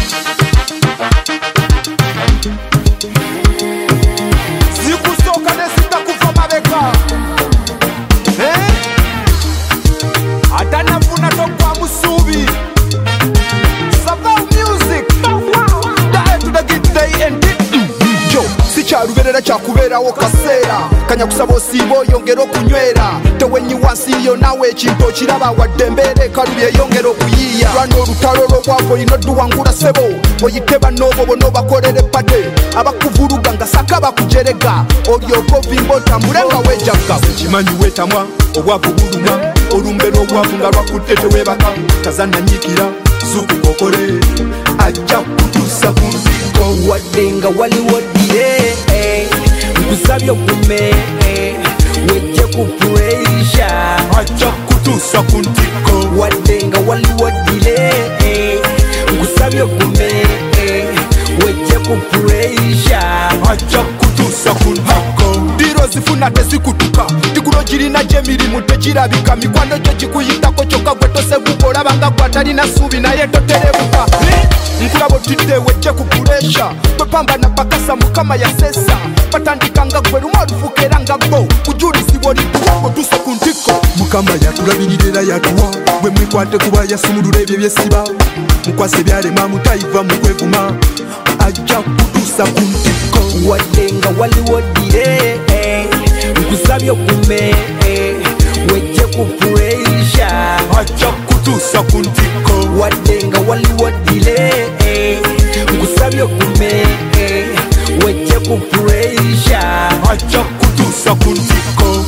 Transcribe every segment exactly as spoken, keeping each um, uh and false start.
Zikusoka nesita kufa mabeka eh? Atanafuna tokwa musubi Savao music Die to the git day and it Yo, si charuberera chakuberawo kaseera kanya kusaba osiibo yongera okunywera tewenyi wansi yo nawe ekintu okiraba waddembere kalubye yongera okuyiiya lwana olutalo lw'obwavu olina odduwangula sebo oyiteba n'obwo bona obakolere pate abakuvuluga nga saka bakujerega olyoka ovimba otambule nga weejagga kimanyi weetamwa obwavu buluma olumbera obwavu nga lwakutte teweebaka kazannanyiikira zukukokole ajja kutuusa ku ntiko wadde nga waliwo ddire nkusabye ogume wejje ku pureisha ajja kutuusa ku ntiko wadde nga waliwo ddire nkusabye ogume wejje ku pureisha ajja kutuusa ku ntiko diro zifuna tezikutuka tikulo girina gy'emirimu tegirabika mikwano gyo gikuyitako kyokka gwe toseguka olabanga gwatalina ssuubi naye toterebuka nkulaba otidde wejje ku puresha kwepambana bakasa mukama yasesa batandika nga gwe lumu olufuka era nga bo kujulisibwa olituusa ku ntiko mukama yatulabirira era yatuwa bwe mwikwate kuba yasumulula ebyo byesiba mukwasa ebyalema mutayiva mu kwevuma ajja kutuusa ku ntiko wadde nga waliwo ddire nkusabye ogume wejje ku pureisha ajja kutuusa ku ntiko wadde nga waliwo ddire nkusabye ogume wejje ku pureisha ajja kutuusa ku ntiko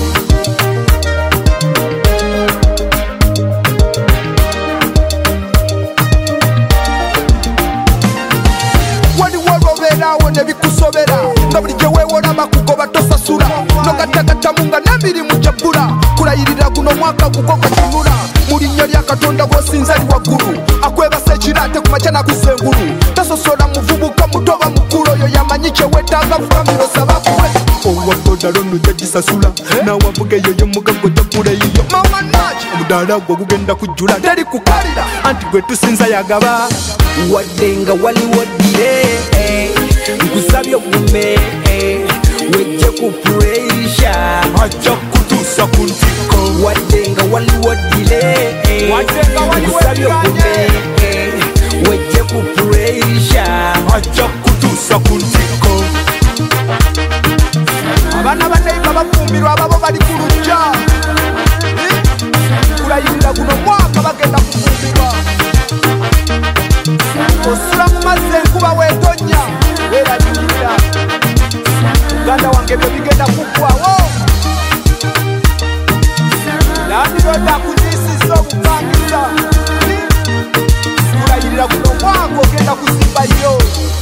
waliwo olwobeerawo ne bikusobera nga buli gye weewola bakugoba tosasula nogatagatamu nga n'emirimu gyabbula kulayirira guno mwaka gugo gatunula mu linnya lya katonda gw'osinza li waggulu akwebasa ekiraate ku makya nakuza engulu tasosola muvubuka mutoba mukulu oyo yamanyi kyewetaaga famiro sabakuwe owaboda lono jagisasula nawavuga eyo yomugago jakuleyiyo mawanaki omudaala gwe gugenda kujjula teri kukalira anti gwe tusinza yagaba wadde nga waliwo ddire nkusabye ogume wejje ku pureisha ajja kutuusa ku ntiko wadde nga waliwo ddire nkusabye ogume wejje ku pureisha ajja kutuusa ku ntiko abaana baneiba bafumbirwa ababo bali ku lujja kulayirira guno mwaka bagenda kufumbirwa osula mu mazzi enkuba weetonya weeraliikira muganda wange byo bigenda kuggwawo landiroda akunyisiza obupangisa kulayirira guno mwaka ogenda kusimbayo